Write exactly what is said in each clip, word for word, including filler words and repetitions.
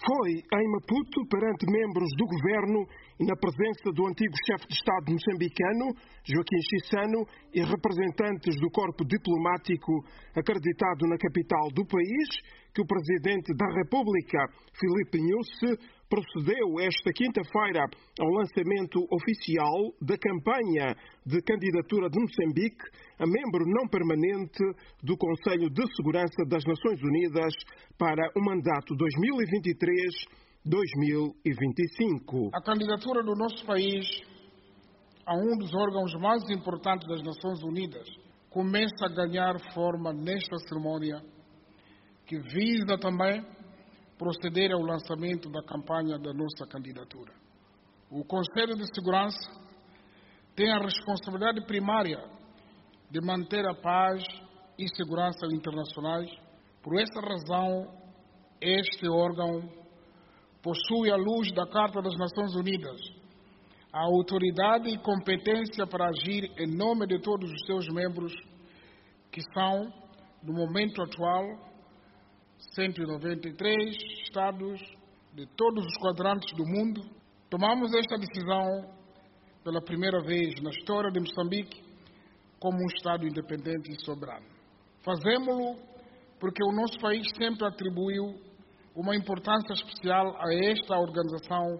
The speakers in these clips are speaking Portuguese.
Foi em Maputo, perante membros do governo e na presença do antigo chefe de Estado moçambicano, Joaquim Chissano, e representantes do corpo diplomático acreditado na capital do país, que o presidente da República, Filipe Nyusi, procedeu esta quinta-feira ao lançamento oficial da campanha de candidatura de Moçambique a membro não permanente do Conselho de Segurança das Nações Unidas para o mandato dois mil e vinte e três a dois mil e vinte e cinco. A candidatura do nosso país a um dos órgãos mais importantes das Nações Unidas começa a ganhar forma nesta cerimônia, que visa também proceder ao lançamento da campanha da nossa candidatura. O Conselho de Segurança tem a responsabilidade primária de manter a paz e segurança internacionais. Por essa razão, este órgão possui, à luz da Carta das Nações Unidas, a autoridade e competência para agir em nome de todos os seus membros, que são, no momento atual, cento e noventa e três estados de todos os quadrantes do mundo. Tomamos esta decisão pela primeira vez na história de Moçambique como um Estado independente e soberano. Fazemos-lo porque o nosso país sempre atribuiu uma importância especial a esta organização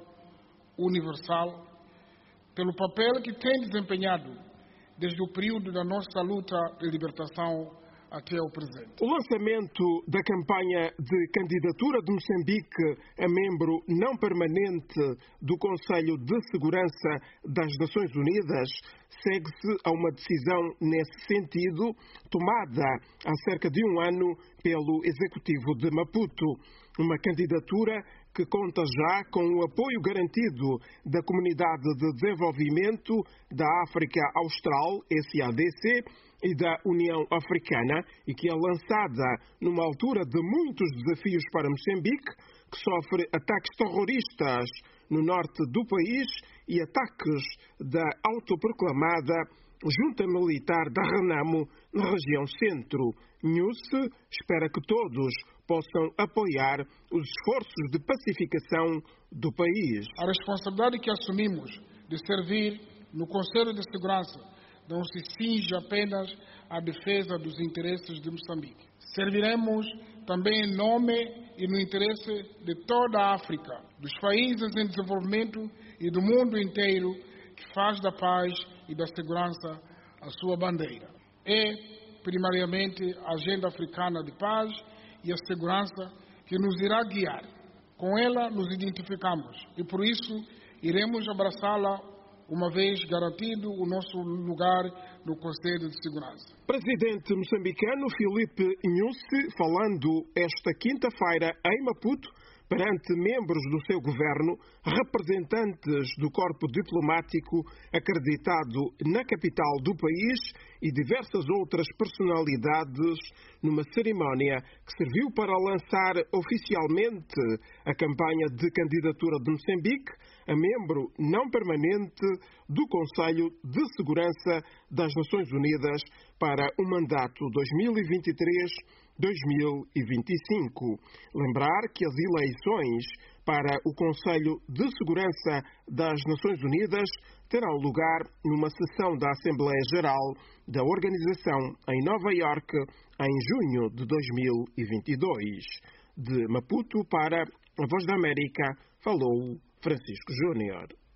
universal pelo papel que tem desempenhado desde o período da nossa luta de libertação até ao presente. O lançamento da campanha de candidatura de Moçambique a membro não permanente do Conselho de Segurança das Nações Unidas segue-se a uma decisão nesse sentido tomada há cerca de um ano pelo Executivo de Maputo. Uma candidatura que conta já com o apoio garantido da Comunidade de Desenvolvimento da África Austral, S A D C, e da União Africana, e que é lançada numa altura de muitos desafios para Moçambique, que sofre ataques terroristas no norte do país e ataques da autoproclamada Junta Militar da Renamo na região centro. Nyusi espera que todos possam apoiar os esforços de pacificação do país. A responsabilidade que assumimos de servir no Conselho de Segurança não se cinge apenas à defesa dos interesses de Moçambique. Serviremos também em nome e no interesse de toda a África, dos países em desenvolvimento e do mundo inteiro, que faz da paz e da segurança a sua bandeira. É, primariamente, a agenda africana de paz e a segurança que nos irá guiar. Com ela nos identificamos e, por isso, iremos abraçá-la uma vez garantido o nosso lugar no Conselho de Segurança. Presidente moçambicano Filipe Nyusi, falando esta quinta-feira em Maputo, perante membros do seu governo, representantes do corpo diplomático acreditado na capital do país e diversas outras personalidades, numa cerimónia que serviu para lançar oficialmente a campanha de candidatura de Moçambique a membro não permanente do Conselho de Segurança das Nações Unidas para o mandato dois mil e vinte e três a dois mil e vinte e cinco. Lembrar que as eleições para o Conselho de Segurança das Nações Unidas terão lugar numa sessão da Assembleia Geral da organização em Nova Iorque em junho de dois mil e vinte e dois. De Maputo para a Voz da América, falou Francisco Júnior.